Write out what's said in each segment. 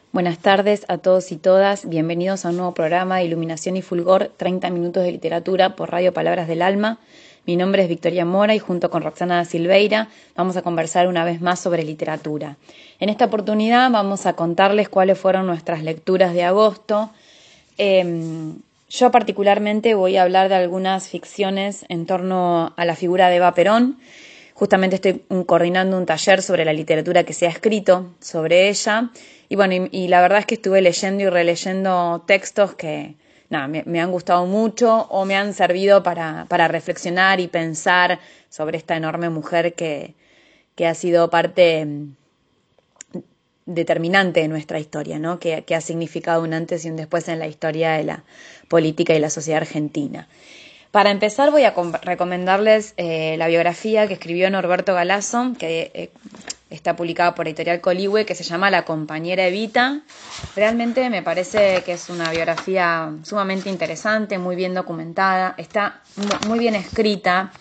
Buenas tardes a todos y todas, bienvenidos a un nuevo programa de Iluminación y Fulgor, 30 minutos de literatura por Radio Palabras del Alma. Mi nombre es Victoria Mora y junto con Roxana Silveira vamos a conversar una vez más sobre literatura. En esta oportunidad vamos a contarles cuáles fueron nuestras lecturas de agosto. Yo particularmente voy a hablar de algunas ficciones en torno a la figura de Eva Perón. Justamente estoy coordinando un taller sobre la literatura que se ha escrito sobre ella. Y bueno, y la verdad es que estuve leyendo y releyendo textos que me han gustado mucho o me han servido para reflexionar y pensar sobre esta enorme mujer que ha sido parte determinante de nuestra historia, ¿no? Que ha significado un antes y un después en la historia de la política y la sociedad argentina. Para empezar voy a recomendarles la biografía que escribió Norberto Galazo, que está publicada por Editorial Coligüe, que se llama La compañera Evita. Realmente me parece que es una biografía sumamente interesante, muy bien documentada, está muy bien escrita.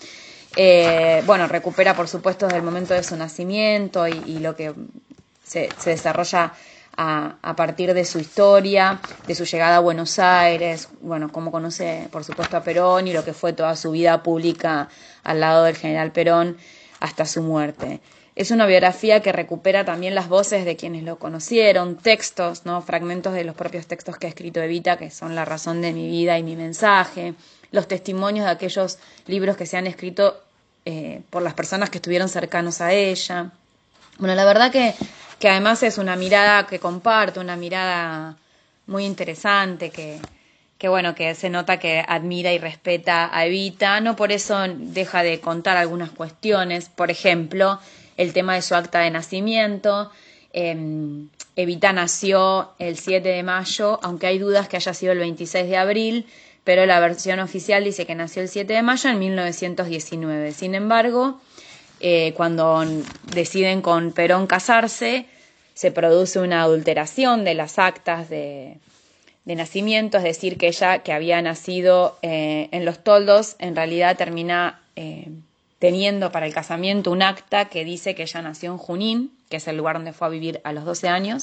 Recupera por supuesto desde el momento de su nacimiento y lo que se desarrolla a partir de su historia, de su llegada a Buenos Aires, cómo conoce por supuesto a Perón y lo que fue toda su vida pública al lado del general Perón hasta su muerte. Es una biografía que recupera también las voces de quienes lo conocieron, textos, ¿no? Fragmentos de los propios textos que ha escrito Evita, que son la razón de mi vida y mi mensaje, los testimonios de aquellos libros que se han escrito por las personas que estuvieron cercanos a ella. Bueno, la verdad que además es una mirada que comparto, una mirada muy interesante, que se nota que admira y respeta a Evita. No por eso deja de contar algunas cuestiones, por ejemplo, el tema de su acta de nacimiento. Evita nació el 7 de mayo, aunque hay dudas que haya sido el 26 de abril, pero la versión oficial dice que nació el 7 de mayo en 1919. Sin embargo, cuando deciden con Perón casarse, se produce una adulteración de las actas de nacimiento, es decir, que ella, que había nacido en Los Toldos, en realidad termina teniendo para el casamiento un acta que dice que ella nació en Junín, que es el lugar donde fue a vivir a los 12 años,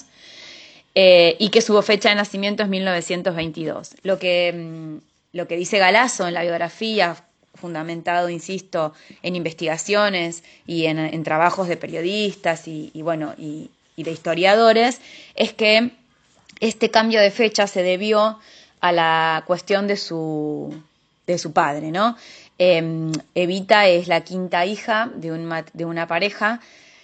y que su fecha de nacimiento es 1922. Lo que dice Galazo en la biografía, fundamentado, insisto, en investigaciones y en trabajos de periodistas y de historiadores, es que este cambio de fecha se debió a la cuestión de su padre, ¿no? Evita es la quinta hija de una pareja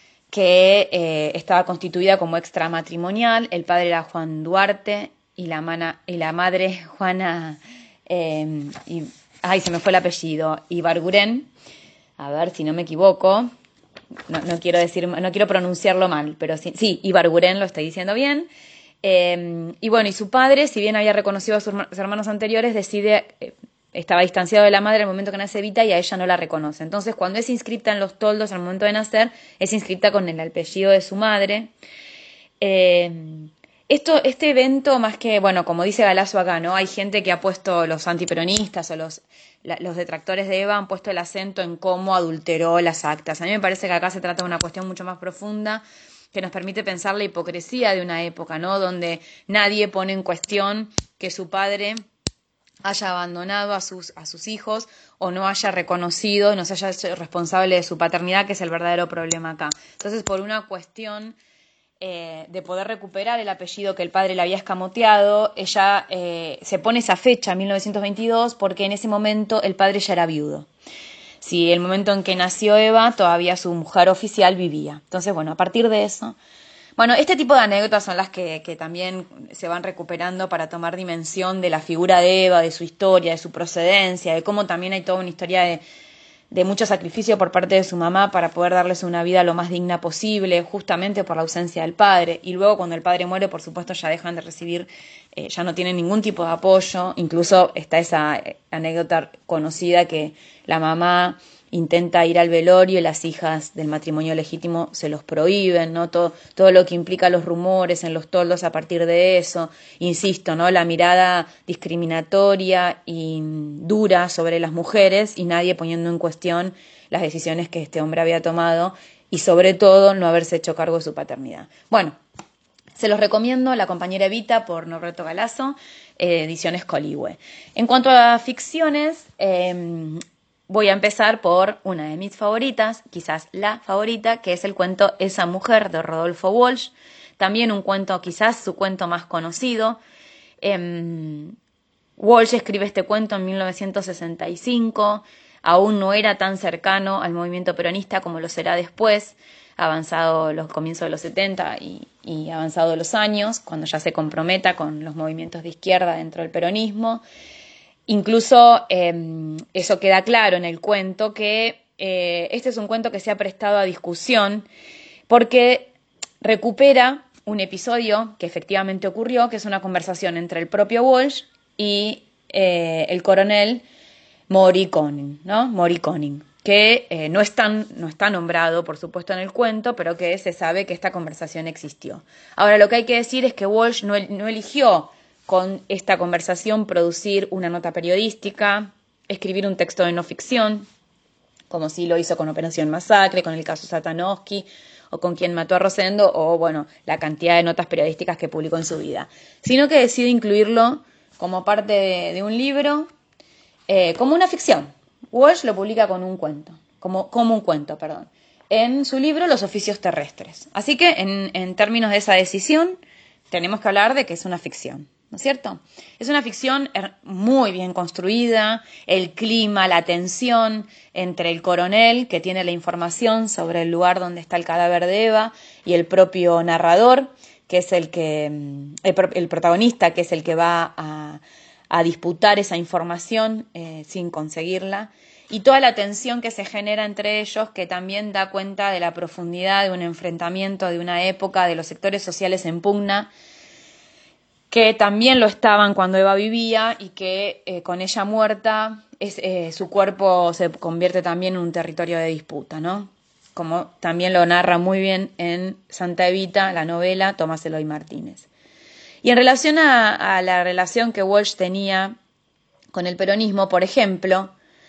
que estaba constituida como extramatrimonial. El padre era Juan Duarte y la madre Juana... se me fue el apellido, Ibarguren, a ver si no me equivoco, no quiero pronunciarlo mal, pero sí, Ibarguren, lo estoy diciendo bien. Y su padre, si bien había reconocido a sus hermanos anteriores, estaba distanciado de la madre al momento que nace Evita y a ella no la reconoce. Entonces, cuando es inscripta en Los Toldos al momento de nacer, es inscripta con el apellido de su madre. Este evento, más que, como dice Galazo acá, ¿no? Hay gente que ha puesto, los antiperonistas o los detractores de Eva han puesto el acento en cómo adulteró las actas. A mí me parece que acá se trata de una cuestión mucho más profunda que nos permite pensar la hipocresía de una época, ¿no? Donde nadie pone en cuestión que su padre haya abandonado a sus hijos o no haya reconocido, no se haya hecho responsable de su paternidad, que es el verdadero problema acá. Entonces, por una cuestión de poder recuperar el apellido que el padre le había escamoteado, ella se pone esa fecha, 1922, porque en ese momento el padre ya era viudo. Si el momento en que nació Eva, todavía su mujer oficial vivía. Entonces, a partir de eso... este tipo de anécdotas son las que también se van recuperando para tomar dimensión de la figura de Eva, de su historia, de su procedencia, de cómo también hay toda una historia de mucho sacrificio por parte de su mamá para poder darles una vida lo más digna posible, justamente por la ausencia del padre. Y luego cuando el padre muere, por supuesto, ya dejan de recibir, ya no tienen ningún tipo de apoyo. Incluso está esa anécdota conocida que la mamá intenta ir al velorio y las hijas del matrimonio legítimo se los prohíben, ¿no? Todo lo que implica los rumores en Los Toldos a partir de eso. Insisto, ¿no? La mirada discriminatoria y dura sobre las mujeres y nadie poniendo en cuestión las decisiones que este hombre había tomado y sobre todo no haberse hecho cargo de su paternidad. Se los recomiendo, La compañera Evita, por Norberto Galazo, ediciones Coligüe. En cuanto a ficciones, voy a empezar por una de mis favoritas, quizás la favorita, que es el cuento Esa mujer, de Rodolfo Walsh. También un cuento, quizás su cuento más conocido. Walsh escribe este cuento en 1965, aún no era tan cercano al movimiento peronista como lo será después, avanzado los comienzos de los 70 y avanzado los años, cuando ya se comprometa con los movimientos de izquierda dentro del peronismo. Incluso eso queda claro en el cuento, que este es un cuento que se ha prestado a discusión porque recupera un episodio que efectivamente ocurrió, que es una conversación entre el propio Walsh y el coronel Maury Conning, ¿no? Maury Conning, que no está nombrado, por supuesto, en el cuento, pero que se sabe que esta conversación existió. Ahora, lo que hay que decir es que Walsh no eligió con esta conversación producir una nota periodística, escribir un texto de no ficción, como sí lo hizo con Operación Masacre, con el caso Satanowski, o con Quien mató a Rosendo, o bueno, la cantidad de notas periodísticas que publicó en su vida, sino que decide incluirlo como parte de un libro, como una ficción. Walsh lo publica con un cuento, como un cuento, perdón, en su libro Los oficios terrestres. Así que en términos de esa decisión, tenemos que hablar de que es una ficción, ¿no es cierto? Es una ficción muy bien construida, el clima, la tensión entre el coronel, que tiene la información sobre el lugar donde está el cadáver de Eva, y el propio narrador, que es el protagonista, que es el que va a disputar esa información sin conseguirla, y toda la tensión que se genera entre ellos, que también da cuenta de la profundidad de un enfrentamiento, de una época, de los sectores sociales en pugna, que también lo estaban cuando Eva vivía, y que con ella muerta su cuerpo se convierte también en un territorio de disputa, ¿no? Como también lo narra muy bien en Santa Evita, la novela, Tomás Eloy Martínez. Y en relación a la relación que Walsh tenía con el peronismo, por ejemplo,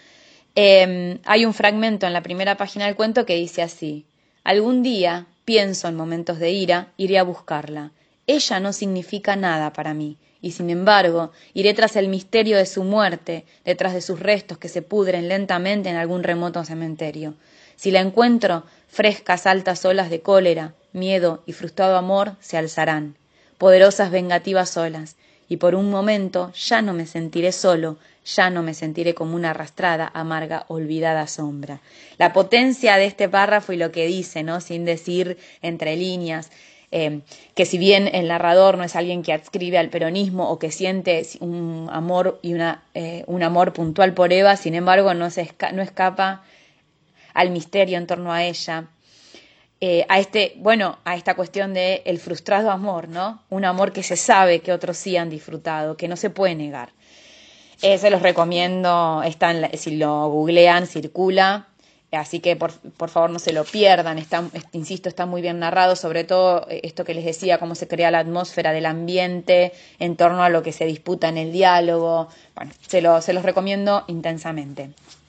hay un fragmento en la primera página del cuento que dice así: algún día, pienso en momentos de ira, iré a buscarla. Ella no significa nada para mí, y sin embargo, iré tras el misterio de su muerte, detrás de sus restos que se pudren lentamente en algún remoto cementerio. Si la encuentro, frescas altas olas de cólera, miedo y frustrado amor se alzarán, poderosas vengativas olas, y por un momento ya no me sentiré solo, ya no me sentiré como una arrastrada, amarga, olvidada sombra. La potencia de este párrafo y lo que dice, ¿no? Sin decir entre líneas, que si bien el narrador no es alguien que adscribe al peronismo o que siente un amor y un amor puntual por Eva, sin embargo no escapa al misterio en torno a ella, a esta cuestión de el frustrado amor, ¿no? Un amor que se sabe que otros sí han disfrutado, que no se puede negar. Se los recomiendo, si lo googlean, circula, así que por favor no se lo pierdan, insisto, está muy bien narrado, sobre todo esto que les decía, cómo se crea la atmósfera del ambiente en torno a lo que se disputa en el diálogo. Bueno, se los recomiendo intensamente.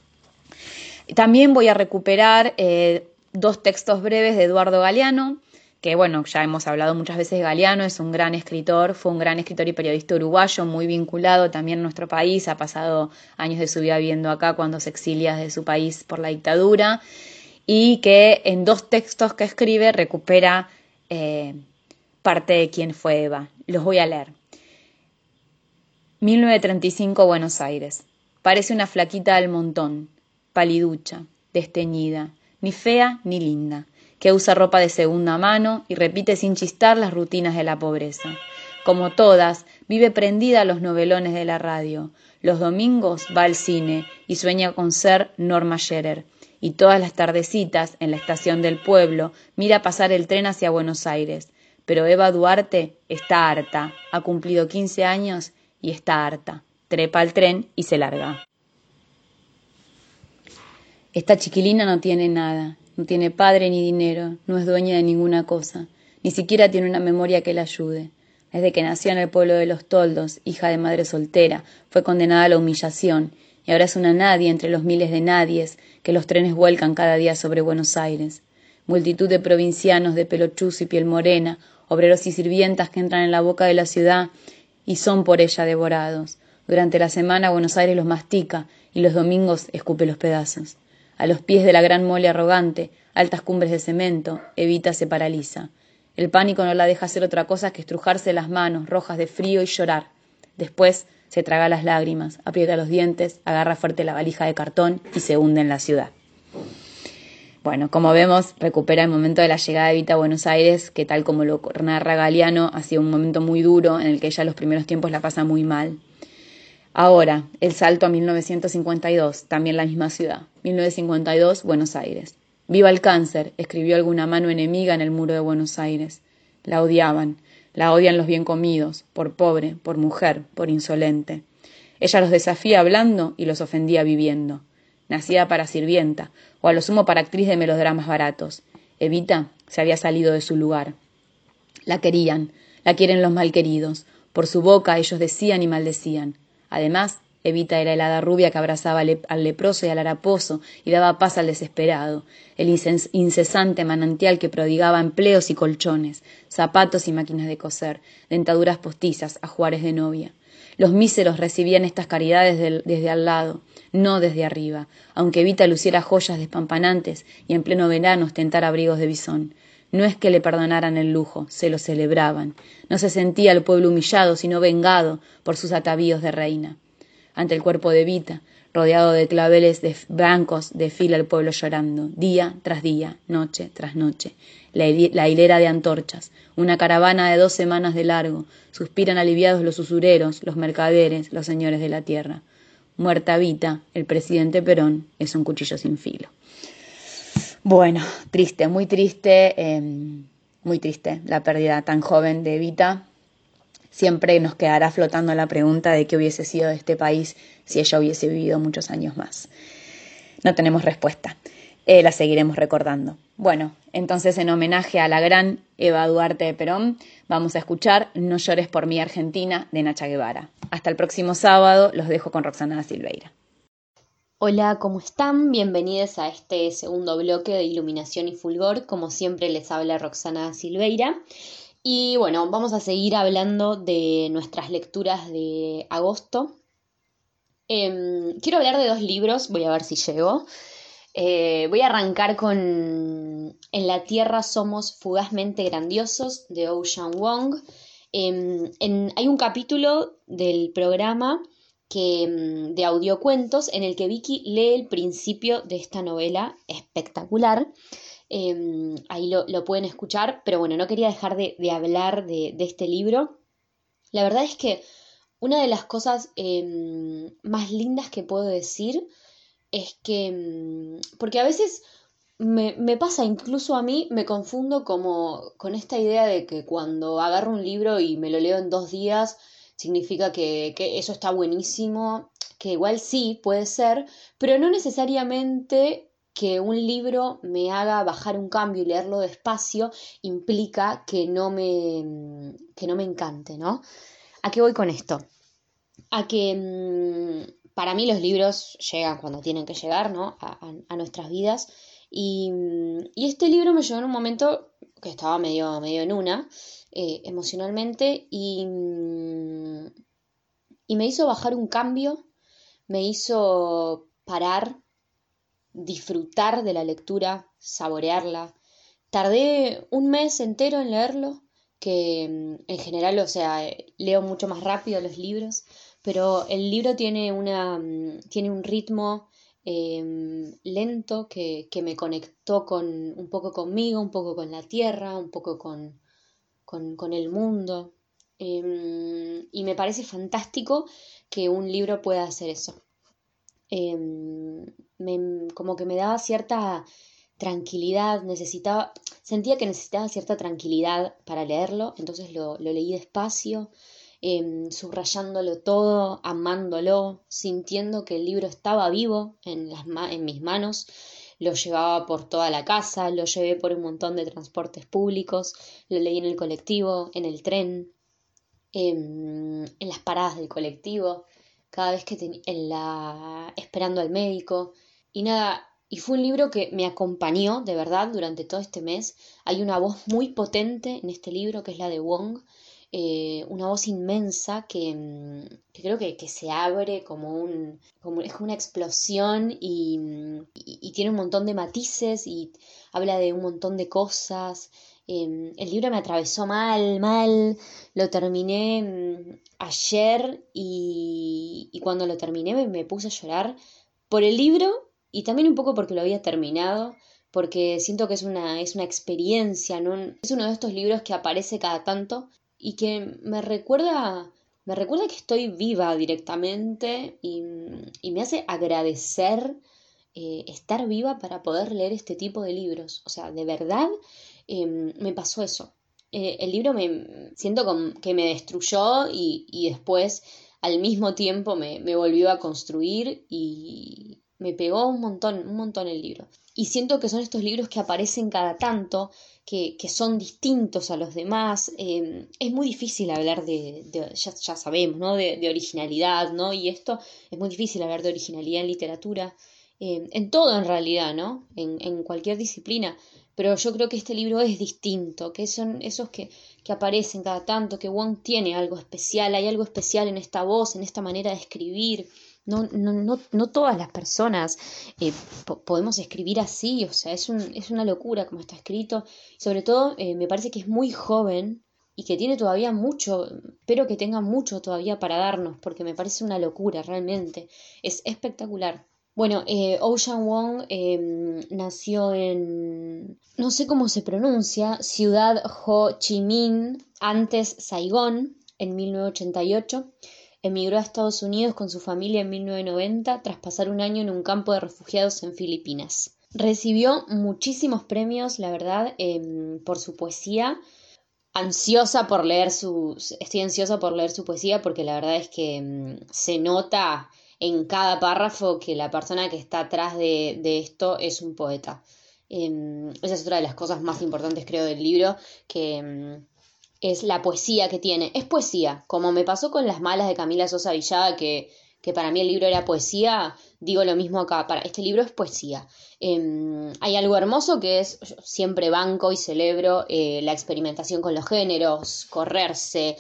También voy a recuperar dos textos breves de Eduardo Galeano, que bueno, ya hemos hablado muchas veces de Galeano, es un gran escritor, fue un gran escritor y periodista uruguayo, muy vinculado también a nuestro país, ha pasado años de su vida viviendo acá cuando se exilia de su país por la dictadura, y que en dos textos que escribe recupera parte de quién fue Eva. Los voy a leer. 1935, Buenos Aires. Parece una flaquita del montón, paliducha, desteñida, ni fea ni linda, que usa ropa de segunda mano y repite sin chistar las rutinas de la pobreza. Como todas, vive prendida a los novelones de la radio. Los domingos va al cine y sueña con ser Norma Shearer. Y todas las tardecitas, en la estación del pueblo, mira pasar el tren hacia Buenos Aires. Pero Eva Duarte está harta, ha cumplido 15 años y está harta. Trepa al tren y se larga. Esta chiquilina no tiene nada. No tiene padre ni dinero, no es dueña de ninguna cosa, ni siquiera tiene una memoria que la ayude. Desde que nació en el pueblo de Los Toldos, hija de madre soltera, fue condenada a la humillación, y ahora es una nadie entre los miles de nadies que los trenes vuelcan cada día sobre Buenos Aires. Multitud de provincianos de pelo chuzo y piel morena obreros y sirvientas que entran en la boca de la ciudad y son por ella devorados. Durante la semana Buenos Aires los mastica y los domingos escupe los pedazos. A los pies de la gran mole arrogante, altas cumbres de cemento, Evita se paraliza. El pánico no la deja hacer otra cosa que estrujarse las manos rojas de frío y llorar. Después se traga las lágrimas, aprieta los dientes, agarra fuerte la valija de cartón y se hunde en la ciudad. Bueno, como vemos, recupera el momento de la llegada de Evita a Buenos Aires, que tal como lo narra Galeano, ha sido un momento muy duro en el que ella los primeros tiempos la pasa muy mal. Ahora, el salto a 1952, también la misma ciudad. 1952, Buenos Aires. «Viva el cáncer», escribió alguna mano enemiga en el muro de Buenos Aires. La odiaban, la odian los bien comidos, por pobre, por mujer, por insolente. Ella los desafía hablando y los ofendía viviendo. Nacida para sirvienta, o a lo sumo para actriz de melodramas baratos. Evita se había salido de su lugar. La querían, la quieren los malqueridos. Por su boca ellos decían y maldecían. Además, Evita era la hada rubia que abrazaba al leproso y al haraposo y daba paz al desesperado, el incesante manantial que prodigaba empleos y colchones, zapatos y máquinas de coser, dentaduras postizas, ajuares de novia. Los míseros recibían estas caridades desde al lado, no desde arriba, aunque Evita luciera joyas despampanantes y en pleno verano ostentara abrigos de bisón. No es que le perdonaran el lujo, se lo celebraban. No se sentía el pueblo humillado, sino vengado por sus atavíos de reina. Ante el cuerpo de Evita, rodeado de claveles blancos, desfila el pueblo llorando, día tras día, noche tras noche. La hilera de antorchas, una caravana de 2 semanas de largo, suspiran aliviados los usureros, los mercaderes, los señores de la tierra. Muerta Evita, el presidente Perón es un cuchillo sin filo. Bueno, triste, muy triste la pérdida tan joven de Evita. Siempre nos quedará flotando la pregunta de qué hubiese sido de este país si ella hubiese vivido muchos años más. No tenemos respuesta. La seguiremos recordando. Bueno, entonces en homenaje a la gran Eva Duarte de Perón, vamos a escuchar No llores por mí Argentina de Nacha Guevara. Hasta el próximo sábado, los dejo con Roxana da Silveira. Hola, ¿cómo están? Bienvenidos a este segundo bloque de Iluminación y Fulgor. Como siempre les habla Roxana da Silveira. Y bueno, vamos a seguir hablando de nuestras lecturas de agosto. Quiero hablar de 2 libros, voy a ver si llego. Voy a arrancar con En la Tierra somos fugazmente grandiosos de Ocean Wong. Hay un capítulo del programa de audiocuentos en el que Vicky lee el principio de esta novela espectacular. Ahí lo pueden escuchar, pero bueno, no quería dejar de hablar de este libro. La verdad es que una de las cosas más lindas que puedo decir es que, porque a veces me pasa, incluso a mí, me confundo como con esta idea de que cuando agarro un libro y me lo leo en 2 días, significa que eso está buenísimo, que igual sí, puede ser, pero no necesariamente que un libro me haga bajar un cambio y leerlo despacio implica que no me encante, ¿no? ¿A qué voy con esto? A que para mí los libros llegan cuando tienen que llegar, ¿no? A nuestras vidas. Y este libro me llegó en un momento que estaba medio en una, emocionalmente, y me hizo bajar un cambio, me hizo parar, disfrutar de la lectura, saborearla. Tardé un mes entero en leerlo, que en general, o sea, leo mucho más rápido los libros, pero el libro tiene tiene un ritmo lento que me conectó un poco conmigo, un poco con la tierra, un poco con el mundo. Y me parece fantástico que un libro pueda hacer eso. Como que me daba cierta tranquilidad, sentía que necesitaba cierta tranquilidad para leerlo, entonces lo leí despacio, subrayándolo todo, amándolo, sintiendo que el libro estaba vivo en mis manos. Lo llevaba por toda la casa, lo llevé por un montón de transportes públicos, lo leí en el colectivo, en el tren, en las paradas del colectivo, cada vez que esperando al médico. Y nada, y fue un libro que me acompañó de verdad durante todo este mes. Hay una voz muy potente en este libro que es la de Wong, una voz inmensa que creo que se abre es como una explosión y tiene un montón de matices y habla de un montón de cosas. El libro me atravesó mal, lo terminé ayer y cuando lo terminé me puse a llorar por el libro y también un poco porque lo había terminado, porque siento que es una experiencia, ¿no? Es uno de estos libros que aparece cada tanto y que me recuerda que estoy viva directamente y me hace agradecer estar viva para poder leer este tipo de libros. O sea, de verdad me pasó eso. El libro me siento que me destruyó y después al mismo tiempo me volvió a construir y me pegó un montón el libro. Y siento que son estos libros que aparecen cada tanto, que son distintos a los demás. Es muy difícil hablar ya sabemos, ¿no? De originalidad, ¿no? Y esto es muy difícil hablar de originalidad en literatura, en todo en realidad, ¿no? En cualquier disciplina. Pero yo creo que este libro es distinto, que son esos que aparecen cada tanto, que Wong tiene algo especial, hay algo especial en esta voz, en esta manera de escribir. No todas las personas podemos escribir así, o sea, es una locura como está escrito. Sobre todo, me parece que es muy joven y que tiene todavía mucho, espero que tenga mucho todavía para darnos, porque me parece una locura realmente. Es espectacular. Bueno, Ocean Wong nació en, no sé cómo se pronuncia, Ciudad Ho Chi Minh, antes Saigón, en 1988. Emigró a Estados Unidos con su familia en 1990 tras pasar un año en un campo de refugiados en Filipinas. Recibió muchísimos premios, la verdad, por su poesía. Estoy ansiosa por leer su poesía porque la verdad es que se nota en cada párrafo que la persona que está atrás de esto es un poeta. Esa es otra de las cosas más importantes, creo, del libro, que es la poesía que tiene. Es poesía, como me pasó con Las malas de Camila Sosa Villada, que para mí el libro era poesía, digo lo mismo acá, para este libro es poesía. Hay algo hermoso que es, yo siempre banco y celebro la experimentación con los géneros, correrse,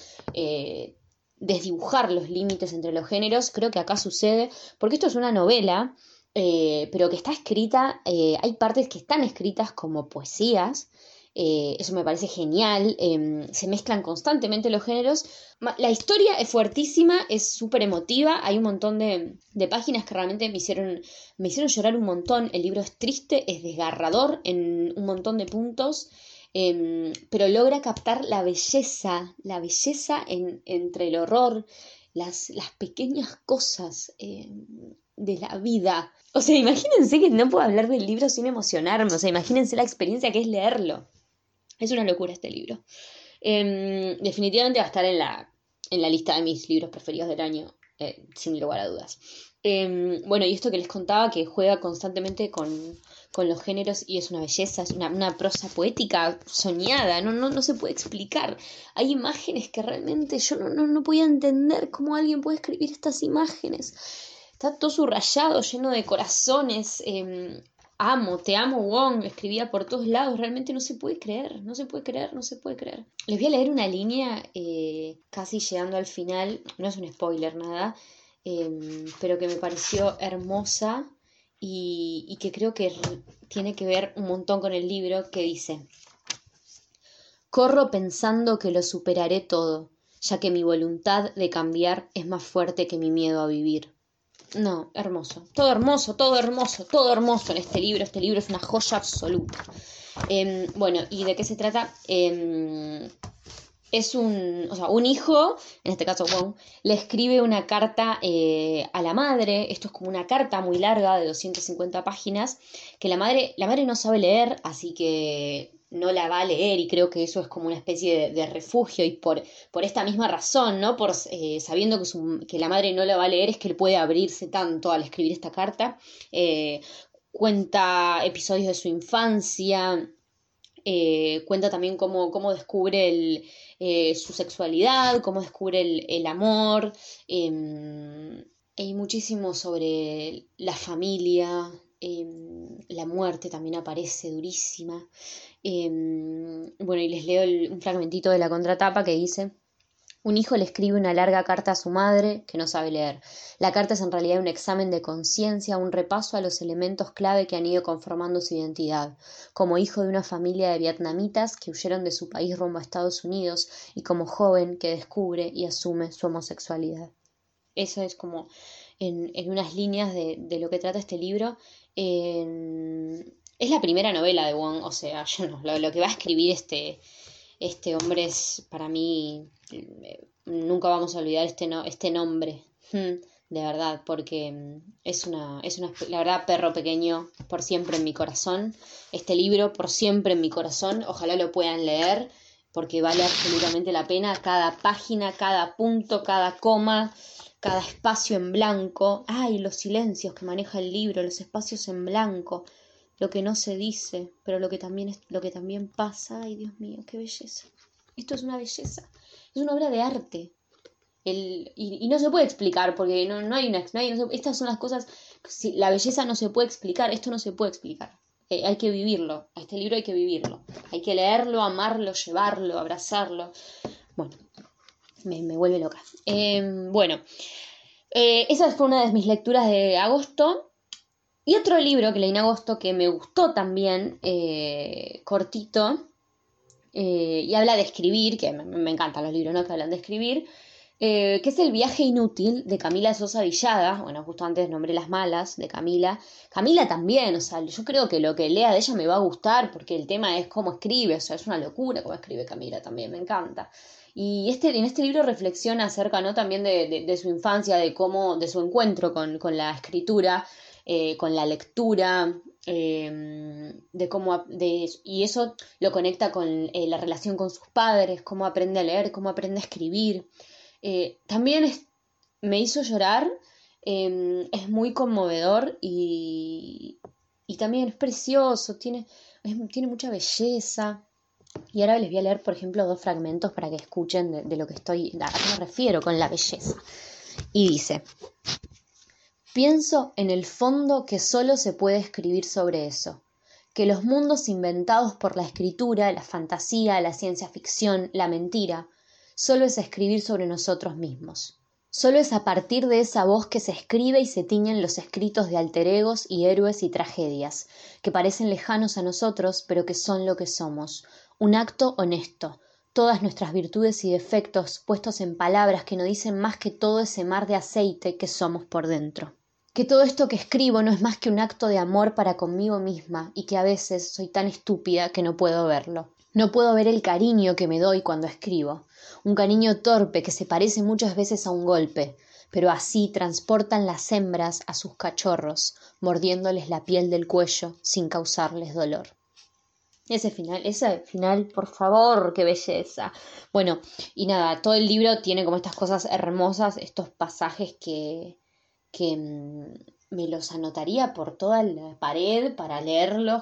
desdibujar los límites entre los géneros, creo que acá sucede, porque esto es una novela, pero que está escrita, hay partes que están escritas como poesías, eso me parece genial, se mezclan constantemente los géneros. La historia es fuertísima, es súper emotiva, hay un montón de páginas que realmente me hicieron llorar un montón. El libro es triste, es desgarrador en un montón de puntos, pero logra captar la belleza entre el horror, las pequeñas cosas de la vida. O sea, imagínense que no puedo hablar del libro sin emocionarme, o sea, imagínense la experiencia que es leerlo. Es una locura este libro. Definitivamente va a estar en la lista de mis libros preferidos del año, sin lugar a dudas. Bueno, y esto que les contaba, que juega constantemente con los géneros y es una belleza, es una prosa poética soñada, no se puede explicar. Hay imágenes que realmente yo no podía entender cómo alguien puede escribir estas imágenes. Está todo subrayado, lleno de corazones. Te amo, Wong, escribía por todos lados, realmente no se puede creer, no se puede creer, no se puede creer. Les voy a leer una línea casi llegando al final, no es un spoiler nada, pero que me pareció hermosa y que creo que tiene que ver un montón con el libro, que dice: corro pensando que lo superaré todo, ya que mi voluntad de cambiar es más fuerte que mi miedo a vivir. No, hermoso. Todo hermoso, todo hermoso, todo hermoso en este libro. Este libro es una joya absoluta. Bueno, ¿y de qué se trata? Es un hijo, en este caso Wong, le escribe una carta a la madre. Esto es como una carta muy larga de 250 páginas, que la madre no sabe leer, así que no la va a leer y creo que eso es como una especie de refugio y por esta misma razón, ¿no? Sabiendo que la madre no la va a leer es que él puede abrirse tanto al escribir esta carta. Cuenta episodios de su infancia, cuenta también cómo descubre su sexualidad, cómo descubre el amor. Hay muchísimo sobre la familia, la muerte también aparece durísima. Bueno, y les leo un fragmentito de la contratapa que dice: un hijo le escribe una larga carta a su madre que no sabe leer. La carta es en realidad un examen de conciencia, un repaso a los elementos clave que han ido conformando su identidad, como hijo de una familia de vietnamitas que huyeron de su país rumbo a Estados Unidos y como joven que descubre y asume su homosexualidad. Eso es como en unas líneas de lo que trata este libro. Es la primera novela de Wong, o sea, yo no, lo que va a escribir este hombre es para mí, nunca vamos a olvidar este nombre, de verdad, porque la verdad, Perro Pequeño por siempre en mi corazón, este libro por siempre en mi corazón, ojalá lo puedan leer, porque vale absolutamente la pena, cada página, cada punto, cada coma, cada espacio en blanco, ay, los silencios que maneja el libro, los espacios en blanco, lo que no se dice, pero lo que también pasa. Ay, Dios mío, qué belleza. Esto es una belleza, es una obra de arte. Y no se puede explicar, porque no hay una... estas son las cosas, si, la belleza no se puede explicar, esto no se puede explicar. Hay que vivirlo, a este libro hay que vivirlo. Hay que leerlo, amarlo, llevarlo, abrazarlo. Bueno, me vuelve loca. Bueno, esa fue una de mis lecturas de agosto. Y otro libro que leí en agosto que me gustó también, cortito, y habla de escribir, que me encantan los libros, ¿no? Que hablan de escribir, que es El viaje inútil de Camila Sosa Villada. Bueno, justo antes nombré Las malas de Camila. Camila también, o sea, yo creo que lo que lea de ella me va a gustar porque el tema es cómo escribe, o sea, es una locura cómo escribe Camila también, me encanta. Y en este libro reflexiona acerca, ¿no? También de su infancia, de su encuentro con la escritura, con la lectura, y eso lo conecta con la relación con sus padres, cómo aprende a leer, cómo aprende a escribir. También me hizo llorar, es muy conmovedor y también es precioso, tiene mucha belleza. Y ahora les voy a leer, por ejemplo, dos fragmentos para que escuchen de lo que a qué me refiero con la belleza. Y dice: pienso en el fondo que solo se puede escribir sobre eso, que los mundos inventados por la escritura, la fantasía, la ciencia ficción, la mentira, solo es escribir sobre nosotros mismos. Solo es a partir de esa voz que se escribe y se tiñen los escritos de alter egos y héroes y tragedias, que parecen lejanos a nosotros, pero que son lo que somos. Un acto honesto, todas nuestras virtudes y defectos puestos en palabras que no dicen más que todo ese mar de aceite que somos por dentro. Que todo esto que escribo no es más que un acto de amor para conmigo misma y que a veces soy tan estúpida que no puedo verlo. No puedo ver el cariño que me doy cuando escribo, un cariño torpe que se parece muchas veces a un golpe, pero así transportan las hembras a sus cachorros, mordiéndoles la piel del cuello sin causarles dolor. Ese final, por favor, qué belleza. Bueno, y nada, todo el libro tiene como estas cosas hermosas, estos pasajes que me los anotaría por toda la pared para leerlos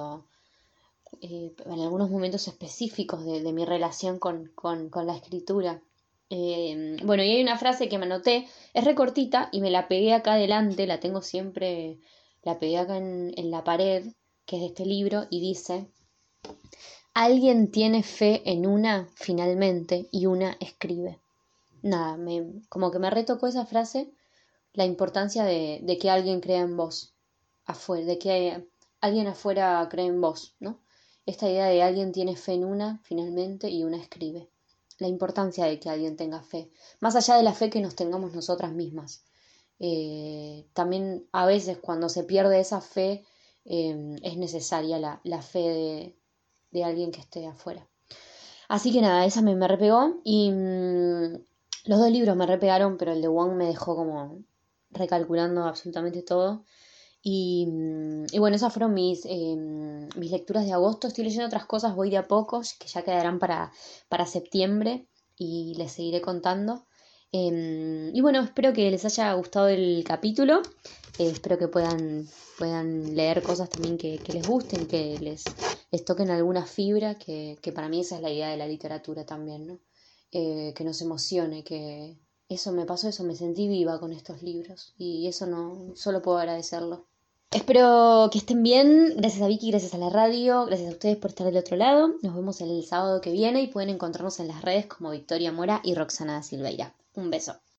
en algunos momentos específicos de mi relación con la escritura. Bueno, y hay una frase que me anoté, es recortita y me la pegué acá adelante, la tengo siempre, la pegué acá en la pared, que es de este libro, y dice: alguien tiene fe en una finalmente y una escribe. Nada, como que me retocó esa frase, la importancia de que alguien crea en vos, afuera, de que alguien afuera cree en vos, ¿no? Esta idea de alguien tiene fe en una, finalmente, y una escribe. La importancia de que alguien tenga fe, más allá de la fe que nos tengamos nosotras mismas. También a veces cuando se pierde esa fe, es necesaria la fe de alguien que esté afuera. Así que nada, esa me repegó y los dos libros me repegaron, pero el de Wong me dejó como recalculando absolutamente todo. Y bueno, esas fueron mis lecturas de agosto. Estoy leyendo otras cosas, voy de a pocos, que ya quedarán para septiembre y les seguiré contando. Y bueno, espero que les haya gustado el capítulo. Espero que puedan leer cosas también que les gusten, que les toquen alguna fibra, que para mí esa es la idea de la literatura también, ¿no? Que nos emocione, que eso me pasó, eso me sentí viva con estos libros y eso no, solo puedo agradecerlo. Espero que estén bien. Gracias a Vicky, gracias a la radio, gracias a ustedes por estar del otro lado. Nos vemos el sábado que viene y pueden encontrarnos en las redes como Victoria Mora y Roxana Silveira. Un beso.